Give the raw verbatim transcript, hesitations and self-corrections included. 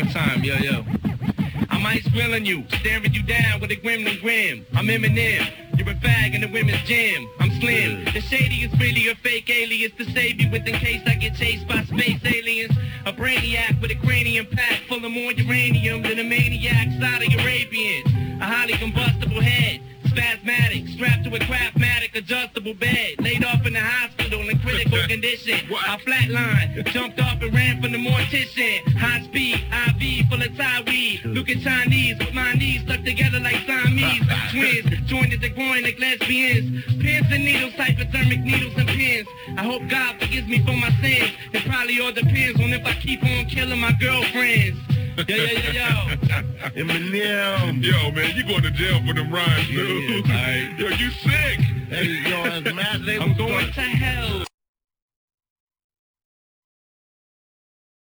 one time, yo, yo. I'm ice grilling you, staring you down with a grim and grim. I'm Eminem. You're a fag in the women's gym. I'm Slim. The shady is really a fake alias to save you with in case I get chased by space aliens. A brainiac with a cranium pack full of more uranium than a maniac Saudi Arabians. A highly combustible head, spasmatic, strapped to a Craftmatic adjustable bed. Laid off in the hospital in critical condition. I flatlined, jumped off and ran from the mortician. High speed, I V full of Thai weed. Looking Chinese with my knees stuck together like Siamese twins. Joined at the groin like lesbians. Pins and needles, hypodermic needles and pins. I hope God forgives me for my sins. It probably all depends on if I keep on killing my girlfriends. Yo, yo, yo, yo. Eminem. Yo, man, you going to jail for them rhymes, dude. Yeah, yeah, Yo, you sick. Hey, yo, as Matt, they I'm going to hell.